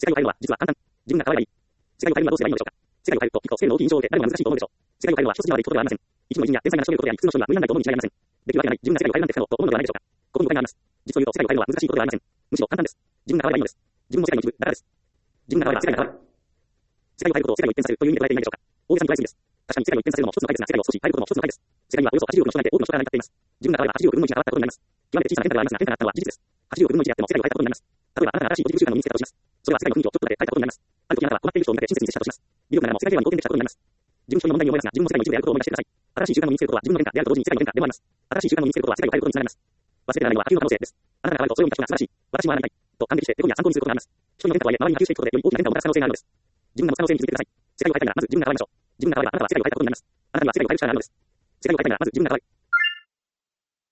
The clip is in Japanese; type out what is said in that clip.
界を変えるのは、実は簡単。自分が変わればいい。世界を変えるにはどうすればいいのでしょうか。世界を変えると、結構性の大きい印象を受け、誰も難しいと思うでしょう。世界を変えるのは一筋縄でいくことではありません。一部の偉人や天才な人を見ることであり、普通の人には無理難題と思うに違いありません。できるわけがない。自分が世界を変えるなんて不可能と思うのではないでしょうか。ここに誤解があります。実を言うと、世界を変えるのは難しいことではありません。むしろ簡単です。自分が変わればいいのです。自分も世界の一部だからです。自分が変われば世界が変わる。世界を変えることを世界を一変させるという意味で捉えていないでしょうか。大げさに捉えすぎです。確かに世界を一変させるのも一つの解ですが、世界を少し変えることも一つの解です。世界にはおよそ80億の人がいて、多くの人が成り立っています。自分が変われば80億分の1が変わったことになります。極めて小さな変化ではありますが、変化があったのは事実です。80億分の1であっても世界を変えたことになります。例えば、あなたが新しいポジティブ習慣を身につけたとします。それは世界の雰囲気をちょっとだけ変えたことになります。ある時あなたは困っている人を見かけ親切に接したとします。微力ながらも世界平和に貢献できたことになります。自分一人の問題に思いますが、自分も世界の一部であることを思い出してください。新しい習慣を身につけることは自分の変化であると同時に世界の変化でもあります。新しい習慣を身につけることは世界を変えることにつながります。忘れてならないのは波及の可能性です。あなたが変わるとそれを見た人が素晴らしい。私もああなりたい。と感激して、エゴには参考にすることがあります。人の変化とはいえ、周りに波及していくことで、より大きな変化をもたらす可能性があるのです。自分が持つ可能性に気づいてください。世界を変えたいなら、まず自分が変わりましょう。自分が変われば、あなたは世界を変えたことになります。あなたには世界を変える力があるのです。世界を変えたいなら、まず自分が変わる。